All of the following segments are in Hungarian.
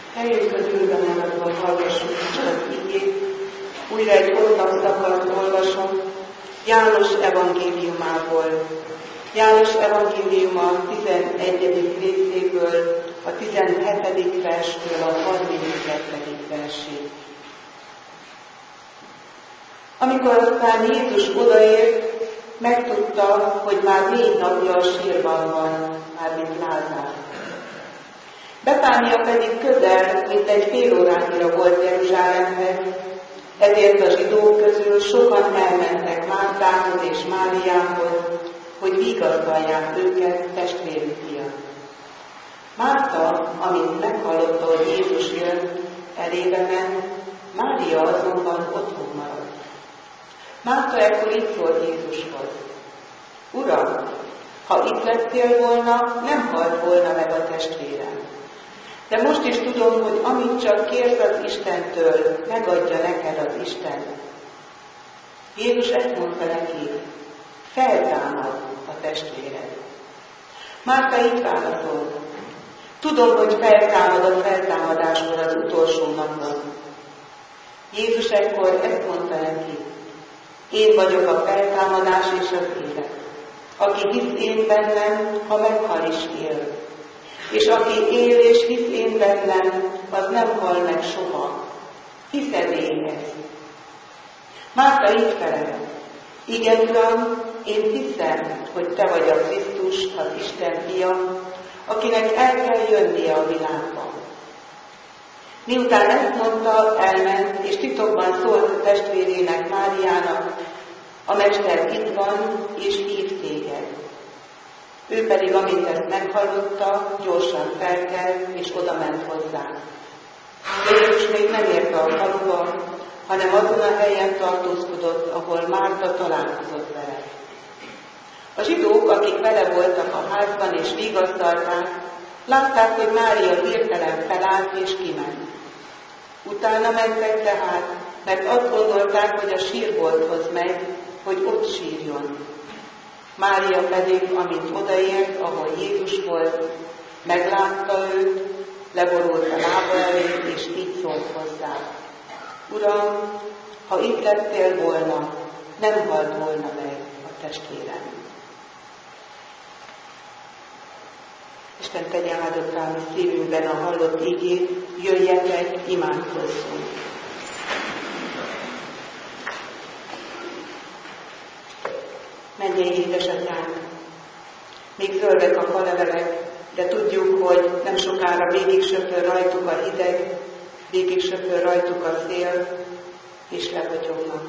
Helyünkön ülve maradva hallgassuk Isten igét. Újra egy hosszas szakaszt olvasom János evangéliumából. János evangéliuma 11. részéből, a 17. verstől a 32. versig. Amikor aztán Jézus odaért, megtudta, hogy már 4 napja a sírban van, mármint Lázár. Bethánia pedig közel, mint egy fél órányira volt Jeruzsálemhez, ezért a zsidók közül sokan elmentek Mártához és Máriához, hogy vigasztalják őket testvérük miatt. Márta, amint meghallotta, hogy Jézus jön, elébe ment, Mária azonban otthon maradt. Márta ekkor így szólt Jézushoz: Uram, ha itt lettél volna, nem halt volna meg a testvérem. De most is tudom, hogy amit csak kérsz az Istentől, megadja neked az Isten. Jézus ezt mondta neki: feltámad a testvéred. Márta így válaszolt: tudom, hogy feltámad a feltámadáskor az utolsó napon. Jézus ekkor ezt mondta neki: én vagyok a feltámadás és az élet. Aki hisz én bennem, ha meghal is él. És aki él és hisz én bennem, az nem hal meg soha. Hiszed én ezt? Márta így felelt: igen, Uram, én hiszem, hogy te vagy a Krisztus, az Isten fia, akinek el kell jönnie a világban. Miután ezt mondta, elment, és titokban szólt a testvérének, Máriának: a Mester itt van, és hív téged. Ő pedig, amint ezt meghallotta, gyorsan felkelt, és odament hozzá. Jézus még nem érte a faluba, hanem azon a helyen tartózkodott, ahol Márta találkozott vele. A zsidók, akik vele voltak a házban és vigasztalták, látták, hogy Mária hirtelen felállt és kiment. Utána mentek tehát, mert azt gondolták, hogy a sírbolthoz megy, hogy ott sírjon. Mária pedig, amint odaért, ahol Jézus volt, meglátta őt, leborult a lába elé, és így szólt hozzá: Uram, ha itt lettél volna, nem halt volna meg a testvérem. Isten tegye áldottá mi szívünkben a hallott igét, jöjjetek, imádkozzunk. Mennyei édesatyánk, még zöldek a falevelek, de tudjuk, hogy nem sokára végig söpör rajtuk a hideg, végig söpör rajtuk a szél, és lepotyognak.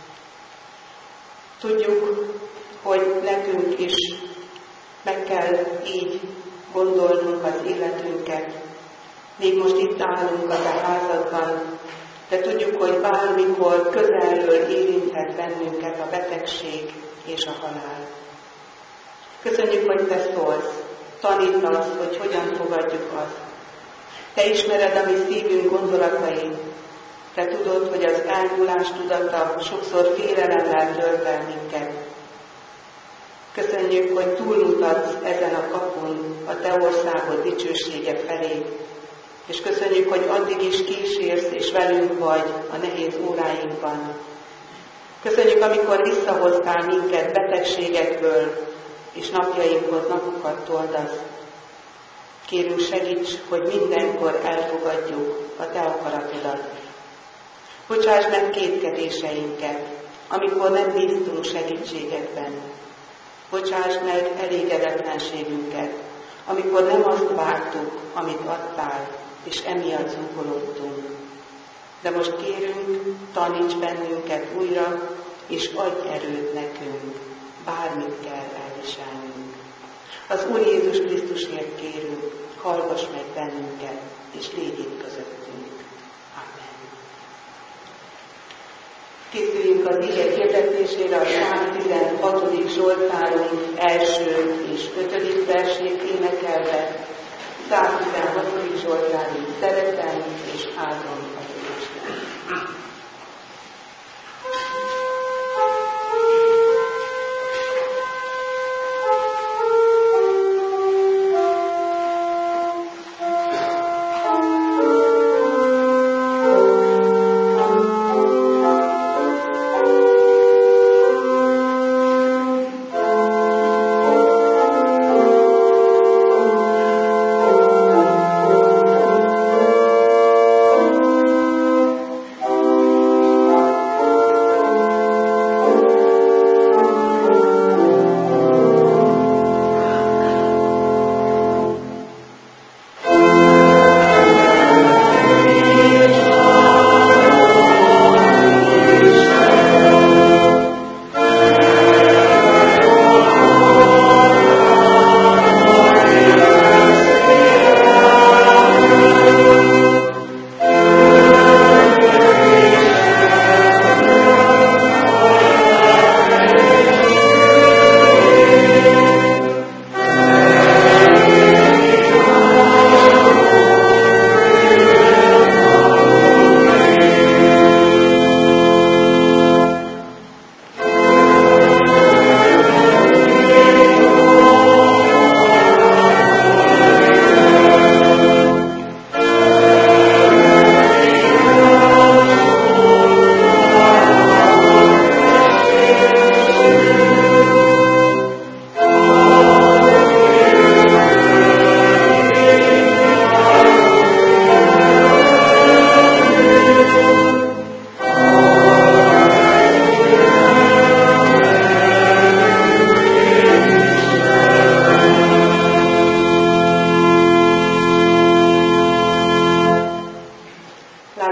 Tudjuk, hogy nekünk is meg kell így gondolnunk az életünket. Még most itt állunk a te házadban, de tudjuk, hogy bármikor közelről érinthet bennünket a betegség és a halál. Köszönjük, hogy te szólsz, tanítasz, hogy hogyan fogadjuk azt. Te ismered a mi szívünk gondolatait. Te tudod, hogy az elmúlás tudata sokszor félelemmel tölt el minket. Köszönjük, hogy túlmutatsz ezen a kapun a te országod dicsősége felé, és köszönjük, hogy addig is kísérsz és velünk vagy a nehéz óráinkban. Köszönjük, amikor visszahoztál minket betegségekből, és napjainkhoz napokat toldasz. Kérünk, segíts, hogy mindenkor elfogadjuk a te akaratodat. Bocsáss meg kétkedéseinket, amikor nem bíztunk segítségedben. Bocsáss meg elégedetlenségünket, amikor nem azt vártuk, amit adtál, és emiatt zúgolódtunk. De most kérünk, taníts bennünket újra, és adj erőt nekünk, bármit kell elviselnünk. Az Úr Jézus Krisztusért kérünk, hallgass meg bennünket, és légy itt közöttünk. Amen. Készüljünk az ige hirdetésére a 116. Zsoltárunk 1. és 5. versét énekelve. 116. Zsoltárunk szeretem és áldom az Isten.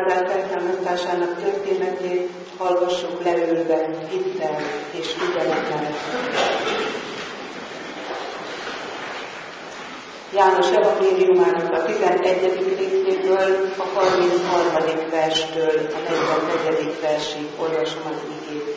Lázár feltámasztásának történetét hallgassuk leülve, hittel és figyelemmel. János evangéliumának a 11. részéből, a 33. verstől a 44. versig olvasom az igét.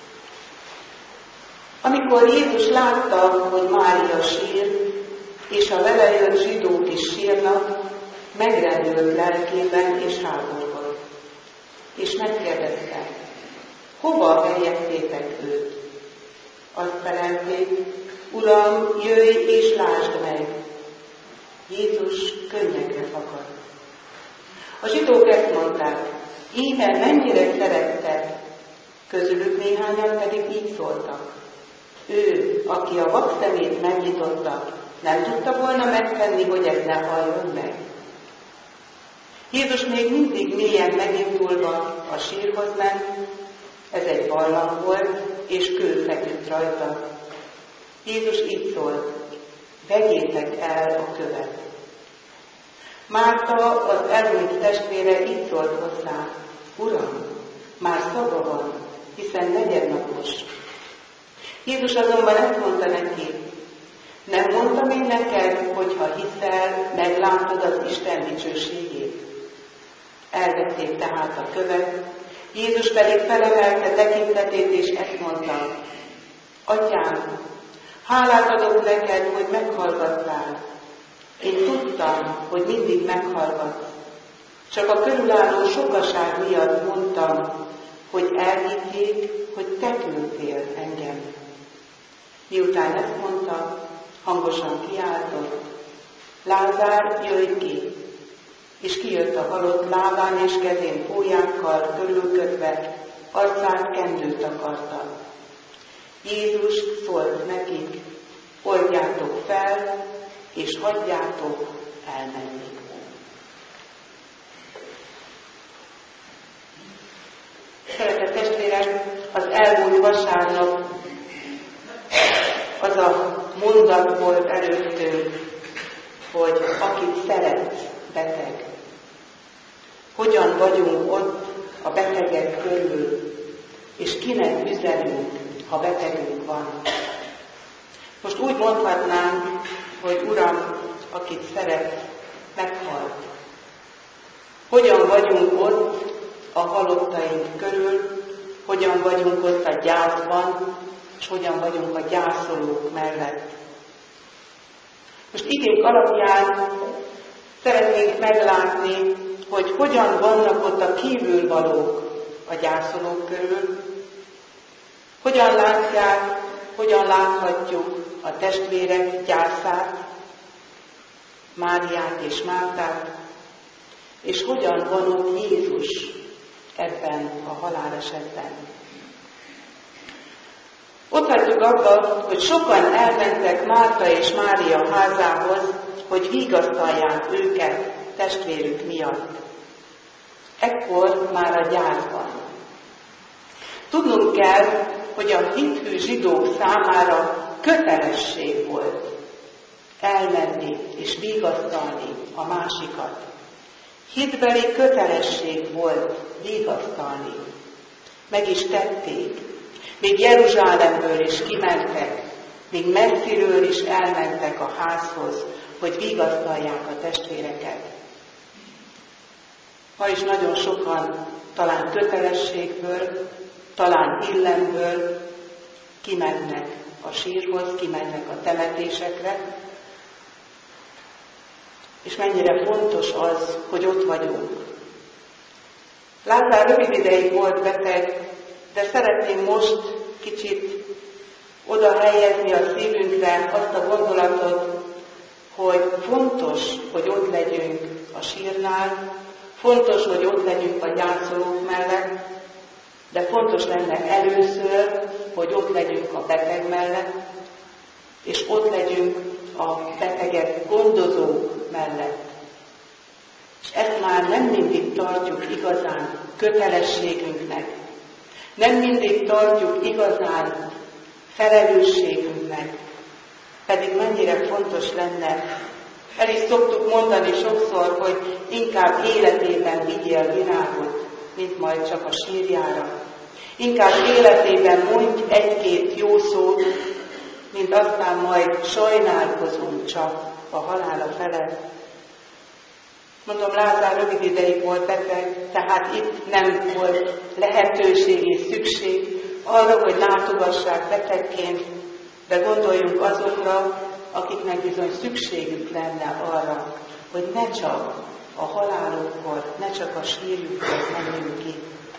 Amikor Jézus látta, hogy Mária sír, és a vele jött zsidók is sírnak, megrendült lelkében és háborgott. És megkérdezte, hova helyeztétek őt? Azt felelték, Uram, jöjj és lásd meg! Jézus könnyekre fakadt. A zsidók ezt mondták, íme mennyire szerette, közülük néhányan pedig így szóltak. Ő, aki a vak szemét megnyitotta, nem tudta volna megtenni, hogy ez ne halljon meg. Jézus még mindig mélyen megindulva a sírhoz ment, ez egy barlang volt, és kő feküdt rajta. Jézus így szólt, vegyétek el a követ. Márta, az elhunyt testvére így szólt hozzá, Uram, már szaga van, hiszen negyednapos. Jézus azonban ezt mondta neki, nem mondtam én neked, hogy ha hiszel, meglátod az Isten dicsőségét. Elvették tehát a követ, Jézus pedig felemelte tekintetét, és ezt mondta, Atyám, hálát adok neked, hogy meghallgattál. Én tudtam, hogy mindig meghallgatsz. Csak a körülálló sokaság miatt mondtam, hogy elhiggyék, hogy te küldtél engem. Miután ezt mondta, hangosan kiáltott, Lázár, jöjj ki! És kijött a halott lábán és kezén pólyákkal körülkötve, arcán kendőt akarta. Jézus szólt nekik, oldjátok fel, és hagyjátok elmenni. Szeretett testvérek, az elmúlt vasárnap az a mondat volt előttünk, hogy akit szeret, beteg. Hogyan vagyunk ott a betegek körül, és kinek üzenünk, ha betegünk van. Most úgy mondhatnánk, hogy Uram, akit szeret, meghalt. Hogyan vagyunk ott a halottaink körül, hogyan vagyunk ott a gyászban, és hogyan vagyunk a gyászolók mellett. Most igény alapján szeretnénk meglátni, hogy hogyan vannak ott a kívülvalók a gyászolók körül, hogyan látják, hogyan láthatjuk a testvérek gyászát, Máriát és Mártát, és hogyan van ott Jézus ebben a halálesetben. Ott hagyjuk abba, hogy sokan elmentek Márta és Mária házához, hogy vigasztalják őket testvérük miatt. Ekkor már a gyászban. Tudnunk kell, hogy a hithű zsidók számára kötelesség volt elmenni és vigasztalni a másikat. Hitbeli kötelesség volt vigasztalni. Meg is tették. Még Jeruzsálemből is kimentek, még messziről is elmentek a házhoz, hogy vigasztalják a testvéreket. Ma is nagyon sokan talán kötelességből, talán illemből kimennek a sírhoz, kimennek a temetésekre, és mennyire fontos az, hogy ott vagyunk. Lázár rövid ideig volt beteg, de szeretném most kicsit oda helyezni a szívünkre azt a gondolatot, hogy fontos, hogy ott legyünk a sírnál, fontos, hogy ott legyünk a gyászolók mellett, de fontos lenne először, hogy ott legyünk a beteg mellett, és ott legyünk a beteget gondozók mellett. És ezt már nem mindig tartjuk igazán kötelességünknek, nem mindig tartjuk igazán felelősségünknek, pedig mennyire fontos lenne, El is szoktuk mondani sokszor, hogy inkább életében vigyél virágot, mint majd csak a sírjára. Inkább életében mondj egy-két jó szót, mint aztán majd sajnálkozunk csak a halála felett. Mondom, Lázár rövid ideig volt beteg, tehát itt nem volt lehetőség és szükség arra, hogy látogassák betegként, de gondoljunk azokra, akiknek bizony szükségük lenne arra, hogy ne csak a halálukkor, ne csak a sírjukkor menjünk ki.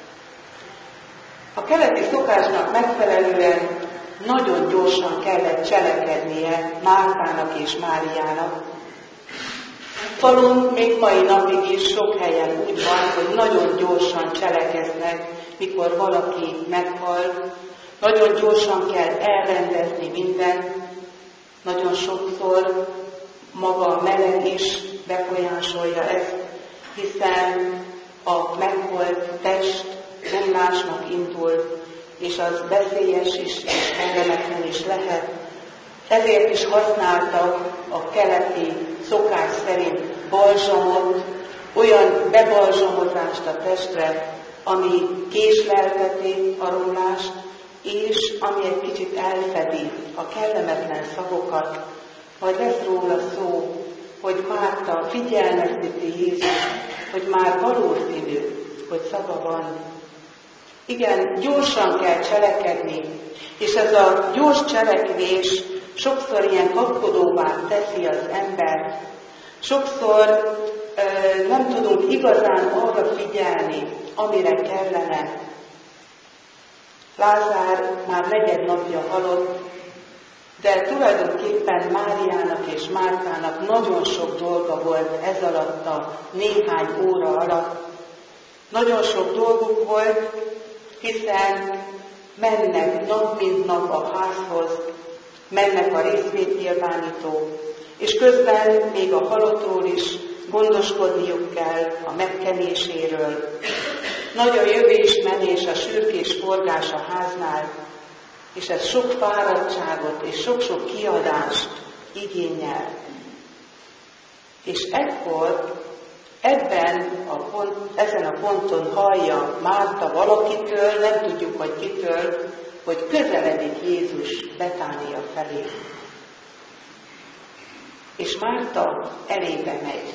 A keleti szokásnak megfelelően nagyon gyorsan kellett cselekednie Mártának és Máriának. Falun még mai napig is sok helyen úgy van, hogy nagyon gyorsan cselekeznek, mikor valaki meghal. Nagyon gyorsan kell elrendezni mindent. Nagyon sokszor maga a meleg is befolyásolja ezt, hiszen a meghalt test romlásnak indul, és az veszélyes is, és kellemetlen is lehet. Ezért is használtak a keleti szokás szerint balzsamot, olyan bebalzsamozást a testre, ami késlelteti a romlást, és ami egy kicsit elfedi a kellemetlen szagokat. Majd lesz róla szó, hogy Márta figyelmezteti Jézus, hogy már valószínű, hogy szaga van. Igen, gyorsan kell cselekedni, és ez a gyors cselekvés sokszor ilyen kapkodóvá teszi az embert. Sokszor nem tudunk igazán arra figyelni, amire kellene. Lázár már 4. napja halott, de tulajdonképpen Máriának és Mártának nagyon sok dolga volt ez alatt a néhány óra alatt. Nagyon sok dolguk volt, hiszen mennek nap mint nap a házhoz, mennek a részvétnyilvánító, és közben még a halottról is gondoskodniuk kell, a megkenéséről. Nagy a jövés-menés, a sürgés forgás a háznál, és ez sok fáradtságot és sok-sok kiadást igényel. És ekkor ezen a ponton hallja Márta valakitől, nem tudjuk, hogy kitől, hogy közeledik Jézus Betánia felé. És Márta elébe megy.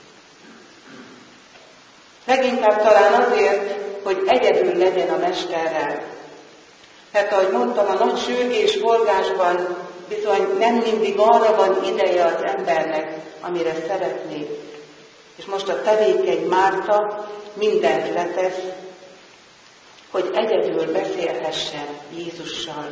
Leginkább talán azért, hogy egyedül legyen a mesterrel. Mert ahogy mondtam, a nagy sürgés forgásban bizony nem mindig arra van ideje az embernek, amire szeretné. És most a tevékeny Márta mindent letesz, hogy egyedül beszélhessen Jézussal.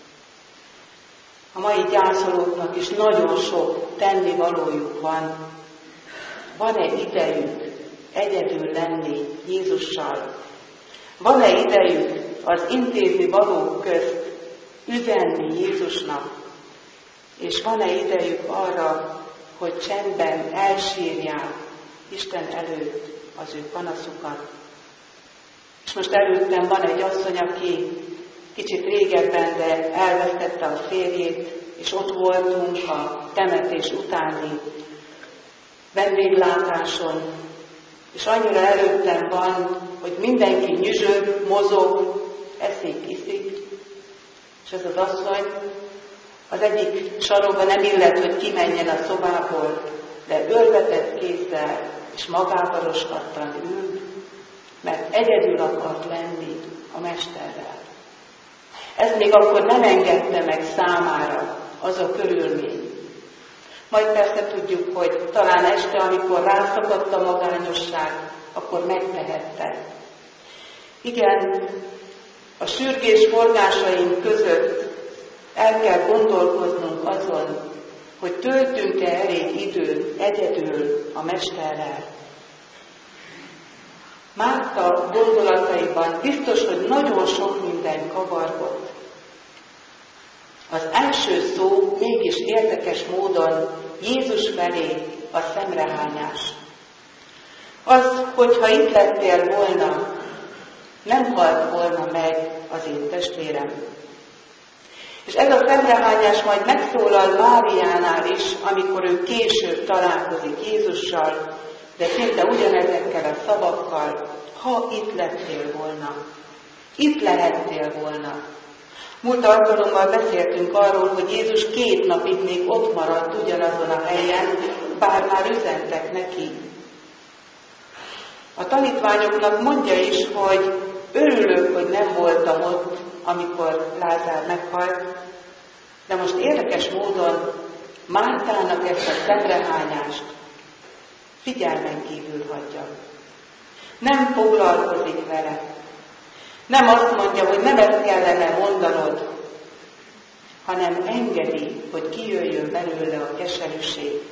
A mai gyászolóknak is nagyon sok tennivalójuk van. Van-e idejük egyedül lenni Jézussal? Van-e idejük az intézni valók közt üzenni Jézusnak? És van-e idejük arra, hogy csendben elsírják Isten előtt az ő panaszukat? És most előttem van egy asszony, aki kicsit régebben, de elvesztette a férjét, és ott voltunk a temetés utáni vendéglátáson, és annyira előttem van, hogy mindenki nyüzsög, mozog, eszik, iszik, és ez az asszony az egyik sarokba nem illet, hogy kimenjen a szobából, de örvetett kézzel és magával roskadtan ül, mert egyedül akart lenni a mesterrel. Ez még akkor nem engedte meg számára az a körülmény. Majd persze tudjuk, hogy talán este, amikor rászakadt a magányosság, akkor megtehette. Igen, a sürgés forgásaink között el kell gondolkoznunk azon, hogy töltünk-e elég időt egyedül a mesterrel. Márta gondolataiban biztos, hogy nagyon sok minden kavargott. Az első szó mégis érdekes módon Jézus felé a szemrehányás. Az, hogyha itt lettél volna, nem halt volna meg az én testvérem. És ez a szemrehányás majd megszólal Máriánál is, amikor ő később találkozik Jézussal, de szinte ugyanezekkel a szavakkal: ha itt lettél volna, itt lehettél volna. Múlt alkalommal beszéltünk arról, hogy Jézus 2 napig még ott maradt ugyanazon a helyen, bár már üzentek neki. A tanítványoknak mondja is, hogy örülök, hogy nem voltam ott, amikor Lázár meghalt, de most érdekes módon Mártának ezt a szemrehányást figyelmen kívül hagyja. Nem foglalkozik vele. Nem azt mondja, hogy nem ezt kellene mondanod, hanem engedi, hogy kijöjjön belőle a keserűség.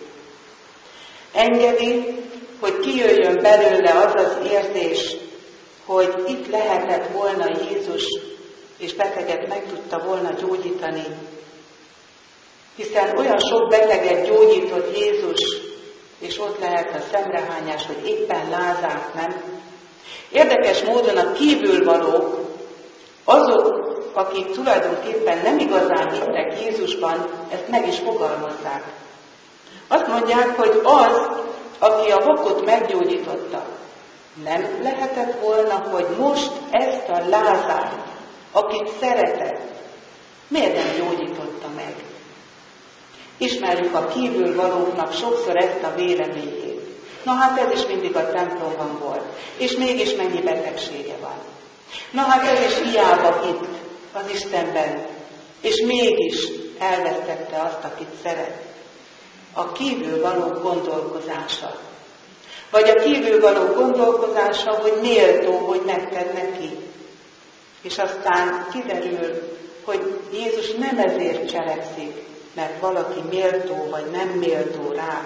Engedi, hogy kijöjjön belőle az az érzés, hogy itt lehetett volna Jézus, és beteget meg tudta volna gyógyítani. Hiszen olyan sok beteget gyógyított Jézus, és ott lehet a szemrehányás, hogy éppen Lázárt nem. Érdekes módon a kívülvalók, azok, akik tulajdonképpen nem igazán hittek Jézusban, ezt meg is fogalmazzák. Azt mondják, hogy az, aki a vakot meggyógyította, nem lehetett volna, hogy most ezt a Lázárt, akit szeretett, miért nem gyógyította meg? Ismerjük a kívülvalóknak sokszor ezt a véleményét. Na hát ez is mindig a templomban volt, és mégis mennyi betegsége van. Na hát ez is hiába hitt az Istenben, és mégis elvesztette azt, akit szeret. A kívülvaló gondolkozása. Vagy a kívülvaló gondolkozása, hogy méltó, hogy megted neki. És aztán kiderül, hogy Jézus nem ezért cselekszik, mert valaki méltó vagy nem méltó rá.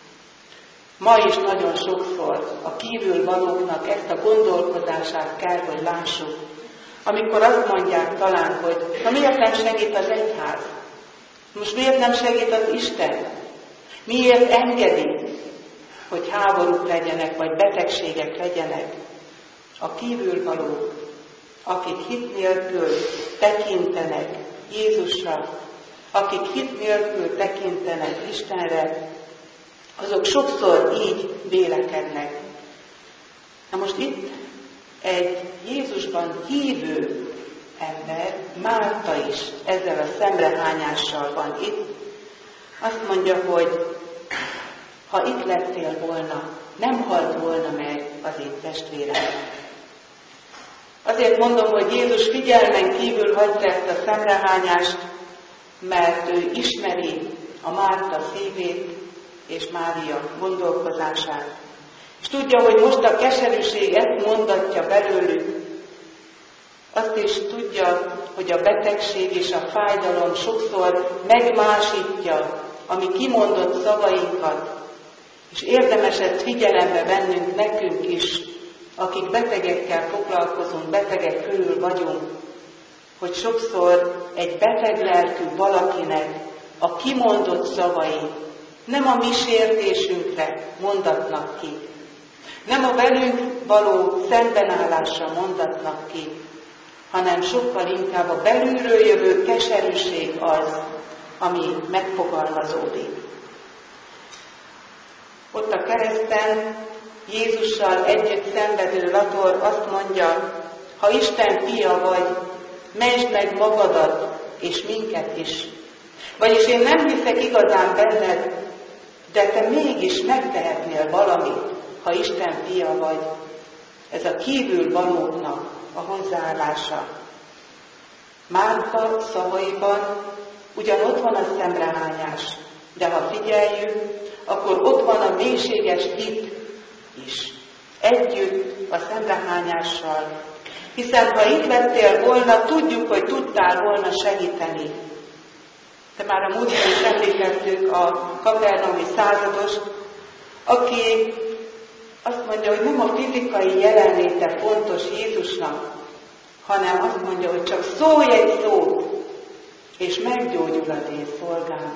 Ma is nagyon sokszor a kívülvalóknak ezt a gondolkozását kell, hogy lássuk. Amikor azt mondják talán, hogy na miért nem segít az egyház? Most miért nem segít az Isten? Miért engedi, hogy háborúk legyenek, vagy betegségek legyenek? A kívülvalók, akik hit nélkül tekintenek Jézusra, akik hit nélkül tekintenek Istenre, azok sokszor így vélekednek. Na most itt egy Jézusban hívő ember, Márta is ezzel a szemrehányással van itt. Azt mondja, hogy ha itt lettél volna, nem halt volna meg az én testvérem. Azért mondom, hogy Jézus figyelmen kívül hagyta ezt a szemrehányást, mert ő ismeri a Márta szívét és Mária gondolkozását. És tudja, hogy most a keserűség ezt mondatja belőlük. Azt is tudja, hogy a betegség és a fájdalom sokszor megmásítja a mi kimondott szavainkat, és érdemes ezt figyelembe vennünk nekünk is, akik betegekkel foglalkozunk, betegek körül vagyunk, hogy sokszor egy beteg lelkű valakinek a kimondott szavai nem a mi sértésünkre mondatnak ki, nem a velünk való szembenállásra mondatnak ki, hanem sokkal inkább a belülről jövő keserűség az, ami megfogalmazódik. Ott a kereszten Jézussal együtt szenvedő Lator azt mondja, ha Isten fia vagy, mentsd meg magadat és minket is. Vagyis én nem hiszek igazán benned, de te mégis megtehetnél valamit, ha Isten fia vagy. Ez a kívülvalóknak a hozzáállása. Márta szavaiban ugyan ott van a szemrehányás, de ha figyeljük, akkor ott van a mélységes hit is. Együtt a szemrehányással. Hiszen ha itt lettél volna, tudjuk, hogy tudtál volna segíteni. De már a múltkor is emlékeztük a kapernaumi századost, aki azt mondja, hogy nem a fizikai jelenléte fontos Jézusnak, hanem azt mondja, hogy csak szólj egy szót, és meggyógyul az én szolgám.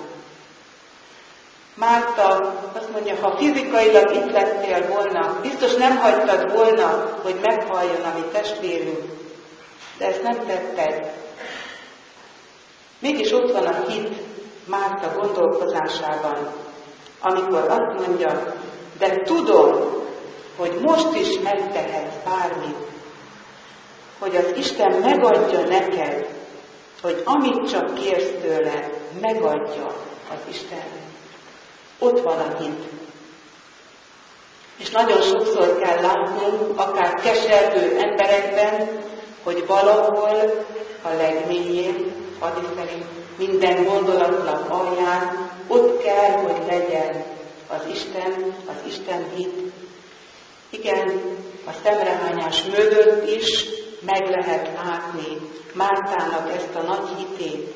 Márta azt mondja, ha fizikailag itt lettél volna, biztos nem hagytad volna, hogy meghalljon a mi testvérünk, de ezt nem tetted. Mégis ott van a hit Márta gondolkozásában, amikor azt mondja, de tudom, hogy most is megtehetsz bármit, hogy az Isten megadja neked, hogy amit csak kérsz tőle, megadja az Isten. Ott van a hit. És nagyon sokszor kell látnunk, akár keservő emberekben, hogy valahol a legmélyén, Adi szerint minden gondolatnak alján, ott kell, hogy legyen az Isten hit. Igen, a szemrehányás mögött is meg lehet látni Mártának ezt a nagy hitét.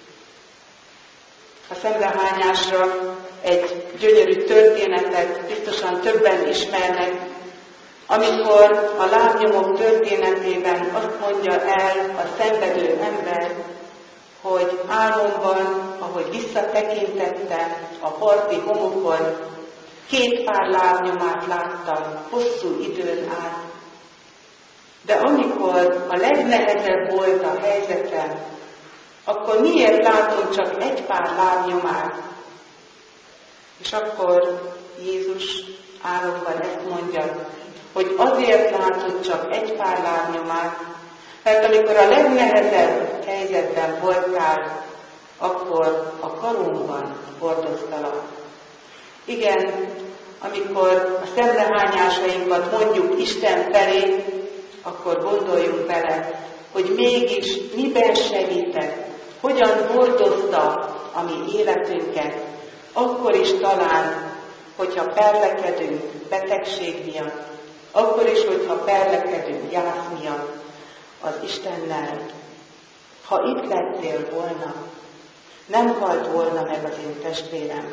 A szemrehányásra egy gyönyörű történetet biztosan többen ismernek, amikor a lábnyomok történetében azt mondja el a szenvedő ember, hogy álmomban, ahogy visszatekintettem a parti homokon, 2 pár lábnyomát láttam hosszú időn át. De amikor a legnehezebb volt a helyzetem, akkor miért látom csak 1 pár lábnyomát? És akkor Jézus álomban ezt mondja, hogy azért látod csak 1 pár lábnyomát, mert amikor a legnehezebb helyzetben voltál, akkor a karomban hordoztalak. Igen, amikor a szemrehányásainkat mondjuk Isten felé, akkor gondoljunk bele, hogy mégis miben segített, hogyan hordozta a mi életünket, akkor is talán, hogyha perlekedünk betegség miatt, akkor is, hogyha perlekedünk gyász miatt az Istennel. Ha itt lettél volna, nem halt volna meg az én testvérem.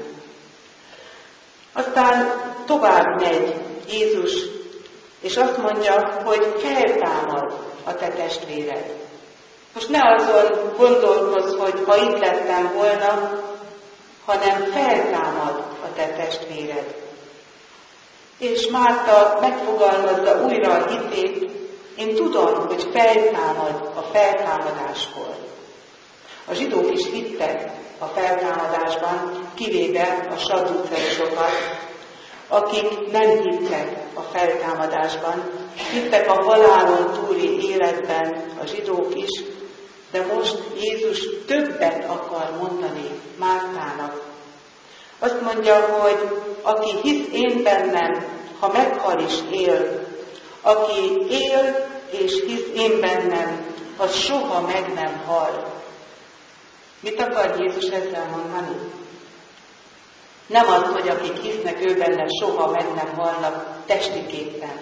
Aztán tovább megy Jézus, és azt mondja, hogy feltámad a te testvéred. Most ne azon gondolkozz, hogy ha itt lettem volna, hanem feltámad a te testvéred. És Márta megfogalmazza újra a hitét, én tudom, hogy feltámad a feltámadáskor. A zsidók is hittek a feltámadásban, kivéve a sadduceusokat, akik nem hittek a feltámadásban, hittek a halálon túli életben a zsidók is, de most Jézus többet akar mondani Mártának. Azt mondja, hogy aki hisz én bennem, ha meghal is él, aki él és hisz én bennem, az soha meg nem hal. Mit akar Jézus ezzel mondani? Nem az, hogy akik hisznek ő benne, soha meg nem halnak testiképpen,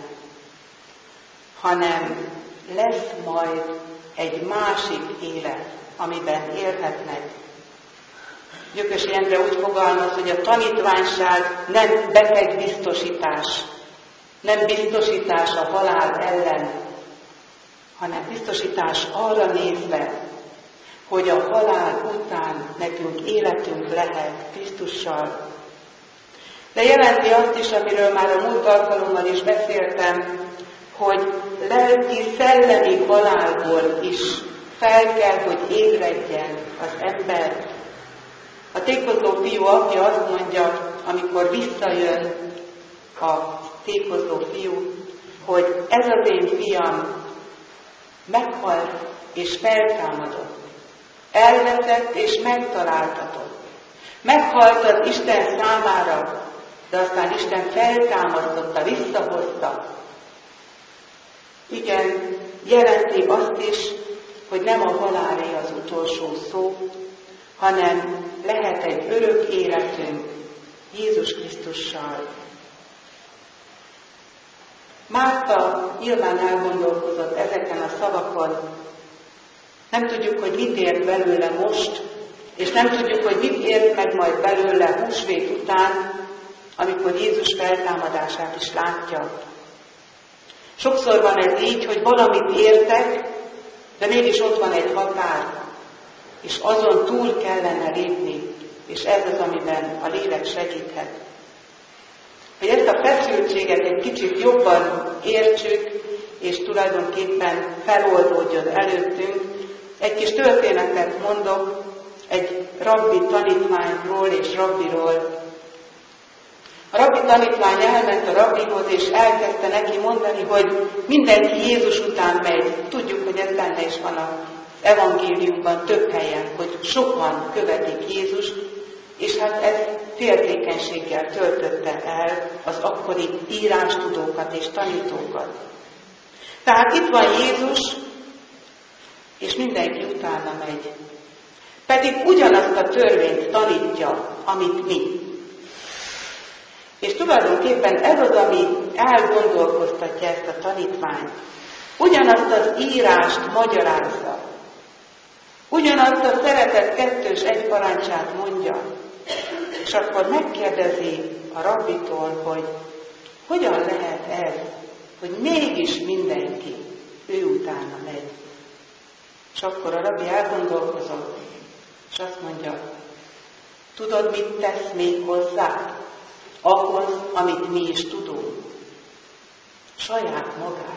hanem lesz majd egy másik élet, amiben élhetnek. Gyökösi Endre úgy fogalmaz, hogy a tanítványság nem betegbiztosítás, nem biztosítás a halál ellen, hanem biztosítás arra nézve, hogy a halál után nekünk életünk lehet Krisztussal. De jelenti azt is, amiről már a múlt alkalommal is beszéltem, hogy lelki, szellemi halálból is fel kell, hogy ébredjen az ember. A tékozló fiú apja azt mondja, amikor visszajön a tékozló fiú, hogy ez az én fiam meghalt és feltámadott. Elveszett és megtaláltatott. Meghalt az Isten számára, de aztán Isten feltámasztotta, visszahozta. Igen, jelenti azt is, hogy nem a halálé az utolsó szó, hanem lehet egy örök életünk Jézus Krisztussal. Márta nyilván elgondolkozott ezeken a szavakon. Nem tudjuk, hogy mit ért belőle most, és nem tudjuk, hogy mit ért meg majd belőle húsvét után, amikor Jézus feltámadását is látja. Sokszor van ez így, hogy valamit értek, de mégis ott van egy határ, és azon túl kellene lépni, és ez az, amiben a lélek segíthet. Hogy ezt a feszültséget egy kicsit jobban értsük, és tulajdonképpen feloldódjon előttünk, egy kis történetet mondok. egy rabbi tanítványról és rabbiról. A rabbi tanítvány elment a rabbihoz, és elkezdte neki mondani, hogy mindenki Jézus után megy. Tudjuk, hogy ez benne is van az evangéliumban több helyen, hogy sokan követik Jézust, és hát ez féltékenységgel töltötte el az akkori írástudókat és tanítókat. Tehát itt van Jézus, és mindenki utána megy. Pedig ugyanazt a törvényt tanítja, amit mi. És tulajdonképpen ez az, ami elgondolkoztatja ezt a tanítványt. Ugyanazt az írást magyarázza. Ugyanazt a szeretet kettős egy parancsát mondja. És akkor megkérdezi a rabbitól, hogy hogyan lehet ez, hogy mégis mindenki ő utána megy. És akkor a rabbi elgondolkozott, és azt mondja, tudod, mit tesz még hozzá? Ahhoz, amit mi is tudunk. Saját magát.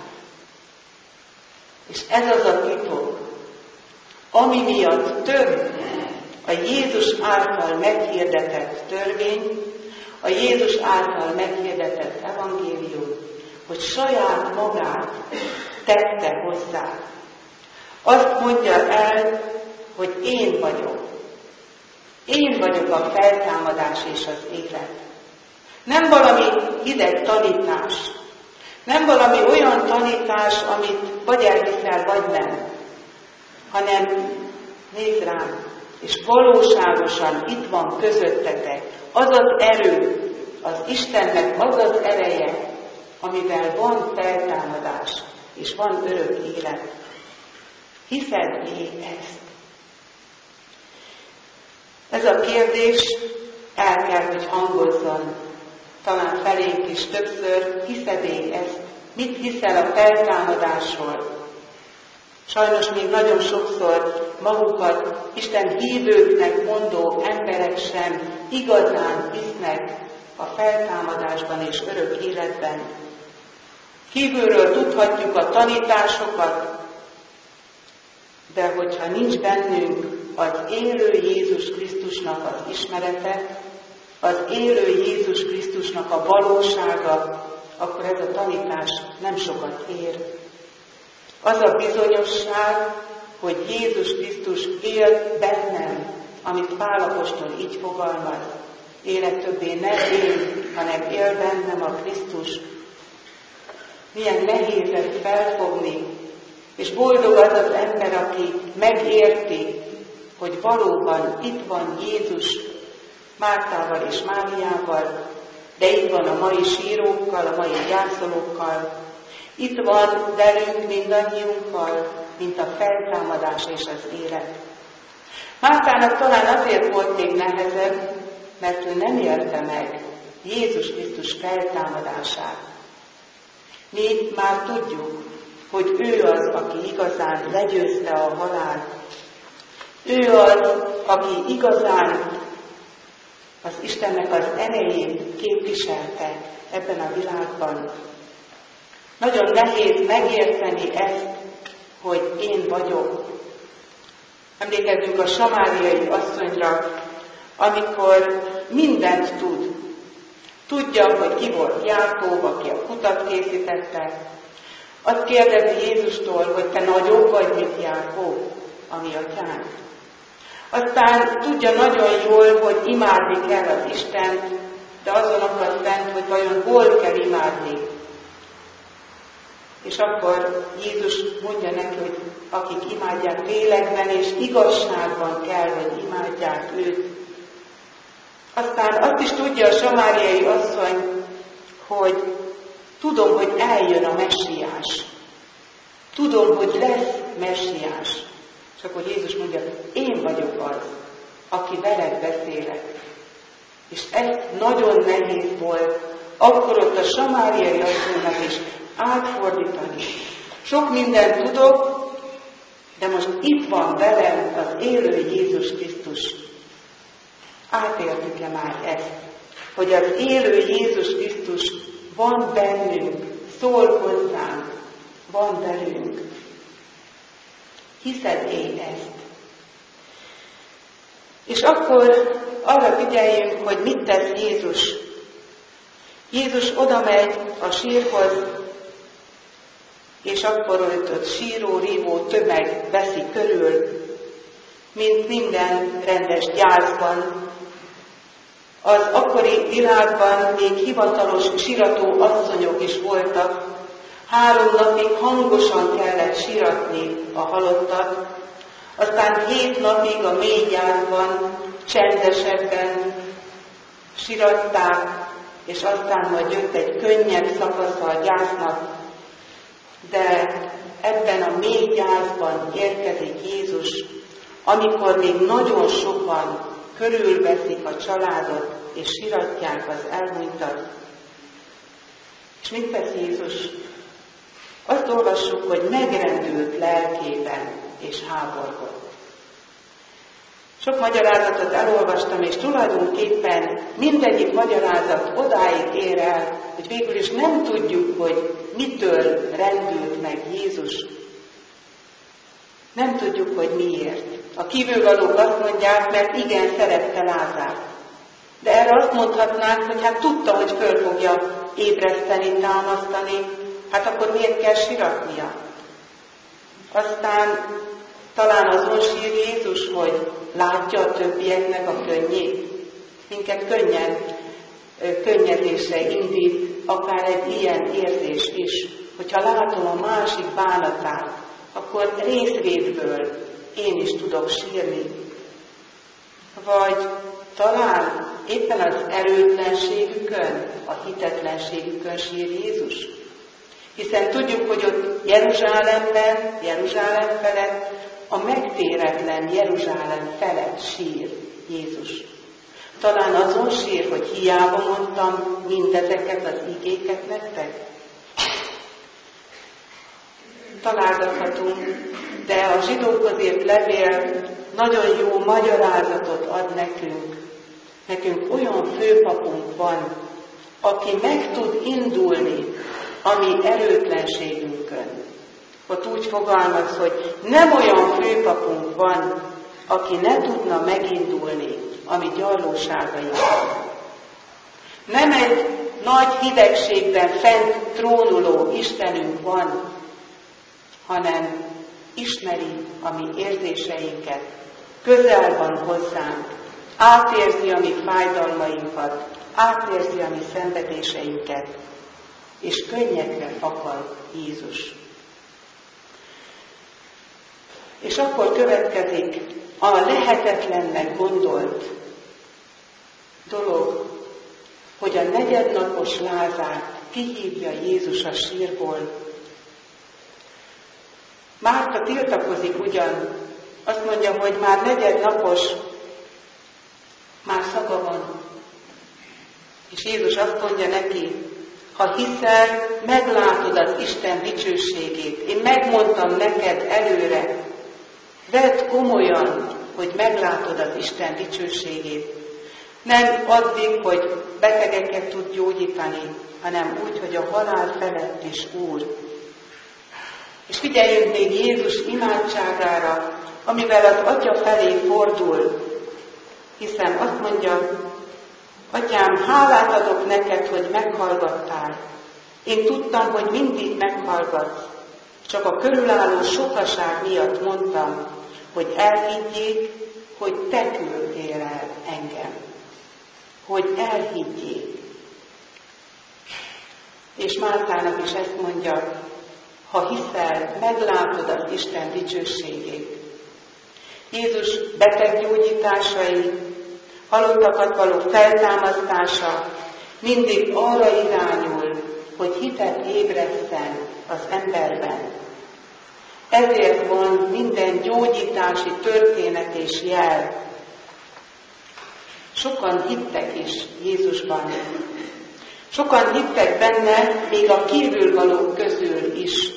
És ez az a titok, ami miatt több a Jézus által meghirdetett törvény, a Jézus által meghirdetett evangélium, hogy saját magát tette hozzá. Azt mondja el, hogy én vagyok. Én vagyok a feltámadás és az élet. Nem valami hideg tanítás, nem valami olyan tanítás, amit vagy elhiszel, vagy nem, hanem nézd rám, és valóságosan itt van közöttetek az az erő, az Istennek az az ereje, amivel van feltámadás, és van örök élet. Hiszed-e ezt? Ez a kérdés el kell, hogy hangozzon, talán felénk is többször, hiszed-e ezt? Mit hiszel a feltámadásról? Sajnos még nagyon sokszor magukat Isten hívőknek mondó emberek sem igazán hisznek a feltámadásban és örök életben. Kívülről tudhatjuk a tanításokat, de hogyha nincs bennünk az élő Jézus Krisztusnak az ismerete, az élő Jézus Krisztusnak a valósága, akkor ez a tanítás nem sokat ér. Az a bizonyosság, hogy Jézus Krisztus él bennem, amit Pál apostol így fogalmaz, élet többé nem én, hanem él bennem a Krisztus. Milyen nehéz ezt felfogni, és boldog az az ember, aki megérti, hogy valóban itt van Jézus Mártával és Máriával, de itt van a mai sírókkal, a mai gyászolókkal, itt van velünk mindannyiunkkal, mint a feltámadás és az élet. Mártának talán azért volt még nehezebb, mert ő nem élte meg Jézus Krisztus feltámadását. Mi már tudjuk, hogy ő az, aki igazán legyőzte a halált. Ő az, aki igazán az Istennek az erejét képviselte ebben a világban. Nagyon nehéz megérteni ezt, hogy én vagyok. Emlékezzünk a samáriai asszonyra, amikor mindent tud. Tudja, hogy ki volt Jákob, aki a kutat készítette. Azt kérdezi Jézustól, hogy te nagyobb vagy, mint Jákob, ami atyánk. Aztán tudja nagyon jól, hogy imádni kell az Istent, de azon akad fent, hogy vajon hol kell imádni. És akkor Jézus mondja neki, hogy akik imádják lélekben és igazságban kell, hogy imádják őt. Aztán azt is tudja a samáriai asszony, hogy tudom, hogy eljön a messiás. Tudom, hogy lesz messiás. És akkor Jézus mondja, én vagyok az, aki veled beszélek. És ez nagyon nehéz volt, akkor ott a samáriai asszonynak is átfordítani. Sok mindent tudok, de most itt van velem az élő Jézus Krisztus. Átéltük-e már ezt, hogy az élő Jézus Krisztus van bennünk, szól hozzánk, van velünk. Hiszed-e ezt? És akkor arra figyeljünk, hogy mit tesz Jézus. Jézus oda megy a sírhoz, és akkor ott síró-rívó tömeg veszi körül, mint minden rendes gyászban. Az akkori világban még hivatalos sirató asszonyok is voltak. 3 napig hangosan kellett siratni a halottat, aztán 7 napig a mély gyászban csendesebben siratták, és aztán majd jött egy könnyebb szakasza a gyásznak, de ebben a mély gyászban érkezik Jézus, amikor még nagyon sokan körülveszik a családot, és siratják az elhunytat. És mit tesz Jézus? Azt olvassuk, hogy megrendült lelkében, és háborgott. Sok magyarázatot elolvastam, és tulajdonképpen mindegyik magyarázat odáig ér el, hogy végül is nem tudjuk, hogy mitől rendült meg Jézus. Nem tudjuk, hogy miért. A kívülvalók azt mondják, mert igen, szerette Lázárt. De erre azt mondhatnánk, hogy hát tudta, hogy föl fogja ébreszteni, támasztani, hát akkor miért kell siratnia? Aztán talán azon sír Jézus, hogy látja a többieknek a könnyét. Minket könnyedésre indít akár egy ilyen érzés is, hogyha látom a másik bánatát, akkor részvétből én is tudok sírni. Vagy talán éppen az erőtlenségükön, a hitetlenségükön sír Jézus. Hiszen tudjuk, hogy ott Jeruzsálemben, Jeruzsálem felett, a megtéretlen Jeruzsálem felett sír Jézus. Talán azon sír, hogy hiába mondtam mindezeket az igéket nektek. Találgathatunk, de a zsidókhoz írt levél nagyon jó magyarázatot ad nekünk. Nekünk olyan főpapunk van, aki meg tud indulni a mi erőtlenségünkön. Ott úgy fogalmaz, hogy nem olyan főpapunk van, aki ne tudna megindulni a mi gyarlóságainkon. Nem egy nagy hidegségben fent trónuló Istenünk van, hanem ismeri a mi érzéseinket, közel van hozzánk, átérzi a mi fájdalmainkat, átérzi a mi szenvedéseinket, és könnyekre fakad Jézus. És akkor következik a lehetetlennek gondolt dolog, hogy a negyednapos Lázárt kihívja Jézus a sírból. Márta tiltakozik ugyan, azt mondja, hogy már negyednapos, már szaga van. És Jézus azt mondja neki, ha hiszel, meglátod az Isten dicsőségét. Én megmondtam neked előre, vedd komolyan, hogy meglátod az Isten dicsőségét. Nem addig, hogy betegeket tud gyógyítani, hanem úgy, hogy a halál felett is Úr. És figyeljünk még Jézus imádságára, amivel az Atya felé fordul, hiszen azt mondja, Atyám, hálát adok neked, hogy meghallgattál. Én tudtam, hogy mindig meghallgatsz, csak a körülálló sokaság miatt mondtam, hogy elhiggyék, hogy te küldtél el engem. Hogy elhiggyék. És Mártának is ezt mondja, ha hiszel, meglátod az Isten dicsőségét. Jézus beteggyógyításai, halottakat való feltámasztása mindig arra irányul, hogy hitet ébresszen az emberben. Ezért van minden gyógyítási történet és jel. Sokan hittek is Jézusban. Sokan hittek benne, még a kívülvalók közül is.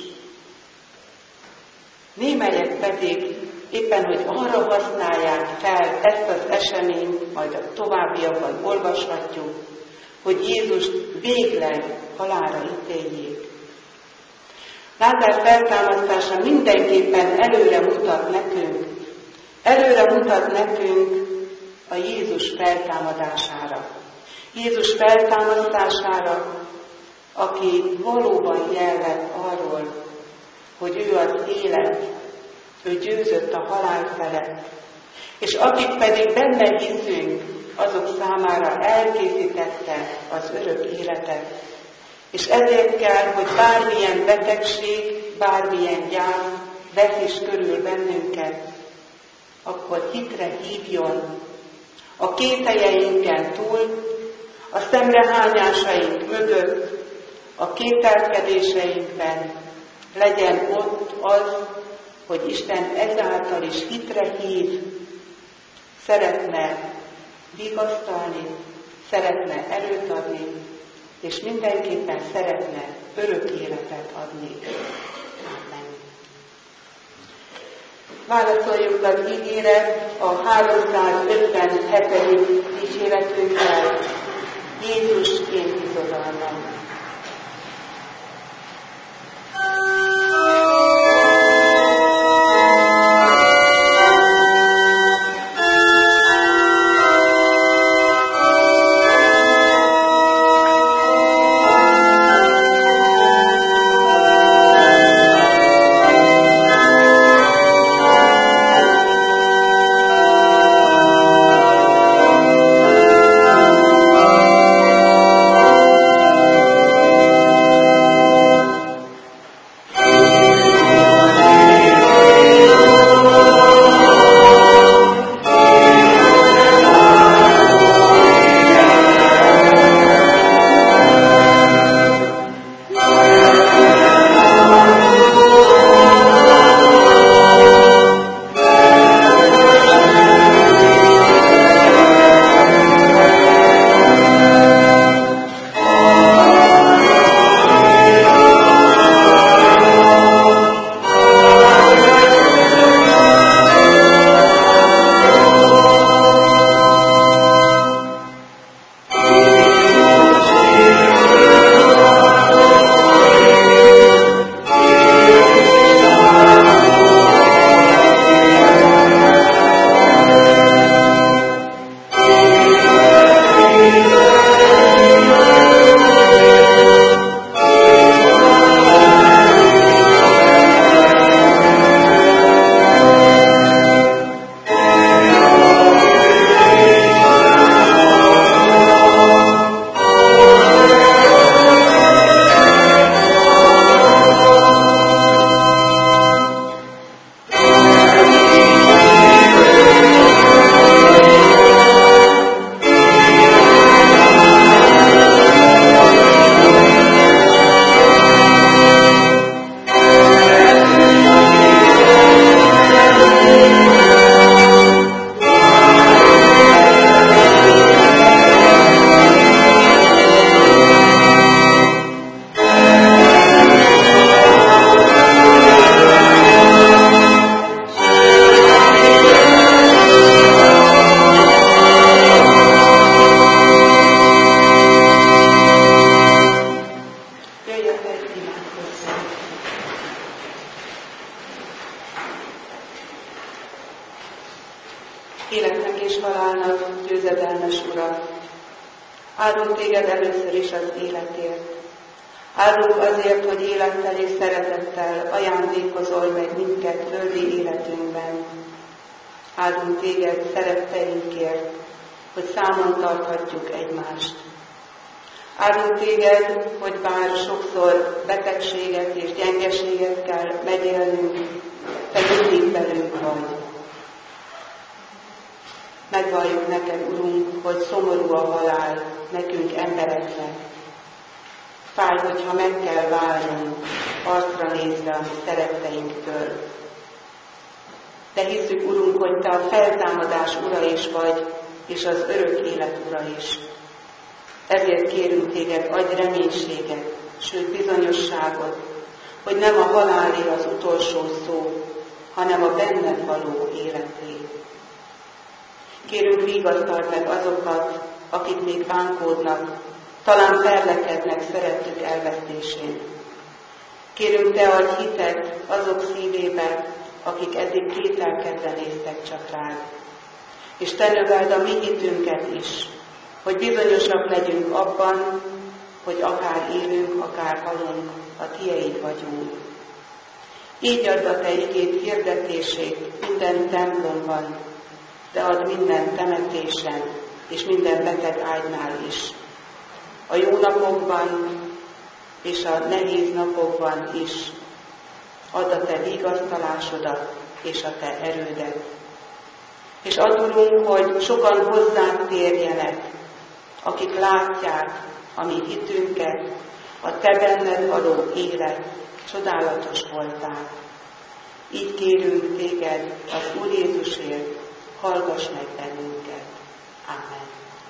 Némelyek pedig éppen, hogy arra használják fel ezt az eseményt, majd a továbbiakban olvashatjuk, hogy Jézust végleg halálra ítéljék. Lázár feltámasztása mindenképpen előre mutat nekünk, a Jézus feltámadására. Jézus feltámasztására, aki valóban jel lett arról, hogy ő az élet, ő győzött a halál felett, és akik pedig benne hiszünk, azok számára elkészítette az örök életet. És ezért kell, hogy bármilyen betegség, bármilyen gyász vesz is körül bennünket, akkor hitre hívjon, a kételjeinken túl, a szemrehányásaink mögött, a kételkedéseinkben legyen ott az, hogy Isten ezáltal is hitre hív, szeretne vigasztalni, szeretne erőt adni, és mindenképpen szeretne örök életet adni. Amen. Válaszoljuk az ígére a 357. dicséretünkkel. Jézus én bizodalmam. Életnek és halálnak győzedelmes Uram, áldunk Téged először is az életért. Áldunk azért, hogy élettel és szeretettel ajándékozol meg minket földi életünkben. Áldunk Téged szeretteinkért, hogy számon tarthatjuk egymást. Áldunk Téged, hogy bár sokszor betegséget és gyengeséget kell megélnünk, Te mindig velünk vagy. Megvalljuk neked, Urunk, hogy szomorú a halál nekünk embereknek. Fáj, hogyha meg kell válnunk arcra nézve a szeretteinktől. De hiszük, Urunk, hogy Te a feltámadás Ura is vagy, és az örök élet Ura is. Ezért kérünk Téged, adj reménységet, sőt bizonyosságot, hogy nem a halálé az utolsó szó, hanem a benned való életé. Kérünk, vigasztald meg azokat, akik még bánkódnak, talán fellekednek szerettük elvesztésén. Kérünk, Te adj hitet azok szívébe, akik eddig kételkedve néztek csak rád. és Te növeld a mi hitünket is, hogy bizonyosak legyünk abban, hogy akár élünk, akár halunk, a Tieid vagyunk. Így add a Te igéd hirdetését minden templomban, de add minden temetésen és minden beteg ágynál is. A jó napokban és a nehéz napokban is add a Te vigasztalásodat és a Te erődet. És adulunk, hogy sokan hozzád térjenek, akik látják a mi hitünket, a Te benned való élet csodálatos voltál. Így kérünk Téged az Úr Jézusért, hallgass meg bennünket. Amen.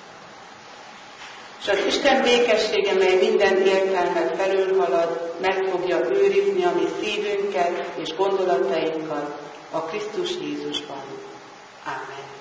És az Isten békessége, mely minden értelmet felülhalad, meg fogja őrizni a mi szívünket és gondolatainkat a Krisztus Jézusban. Amen.